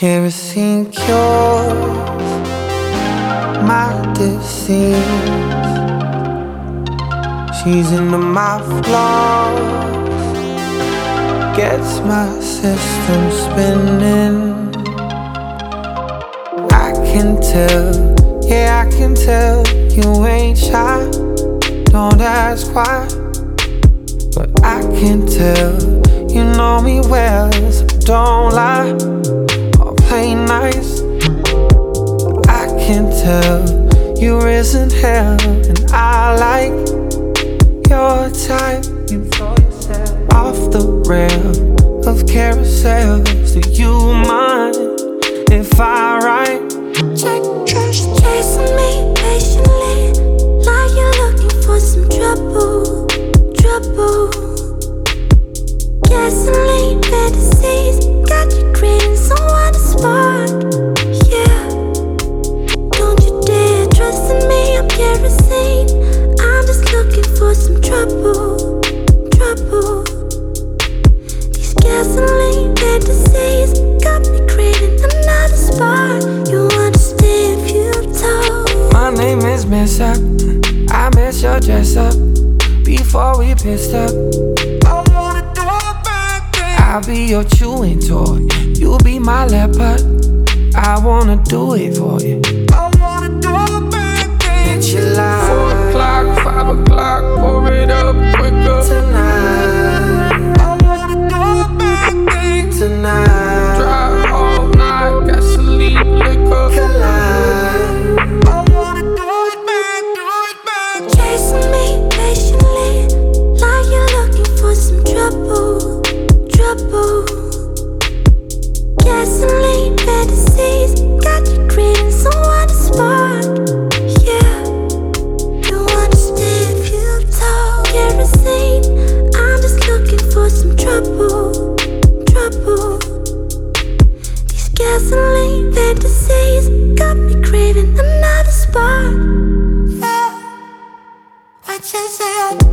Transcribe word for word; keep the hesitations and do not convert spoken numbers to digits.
Kerosene cures my disease. She's into my flaws, gets my system spinning. I can tell, yeah I can tell you ain't shy. Don't ask why, but I can tell you know me well, so don't lie or play nice. I can tell you risen hell, and I like your type. You throw yourself off the rail of carousels. Do you mind if I write? Check, chasing me patiently, like you're looking for some trouble, trouble. Gasoline fantasies got you craving someone to spark. Yeah, don't you dare trust in me, I'm kerosene. I'm just looking for some trouble, trouble. These gasoline fantasies got me craving another spark. You understand if you told. My name is Mess Up, I mess your dress up before we pissed up. I wanna do a bad thing. I'll be your chewing toy, you be my leopard. I wanna do it for you. I wanna do a bad thing. It's your life. Four o'clock, five o'clock, pour it up quicker. Tonight, I wanna do a bad thing. Tonight, Drive all night, gasoline, liquor. collide. I wanna do it bad, do it bad. Chasing me patiently, like you're looking for some trouble, trouble. Gasoline fantasies got you craving someone to spark. Yeah, you understand if you told. Kerosene, I'm just looking for some trouble, trouble. These gasoline fantasies got me craving another spark. What you say?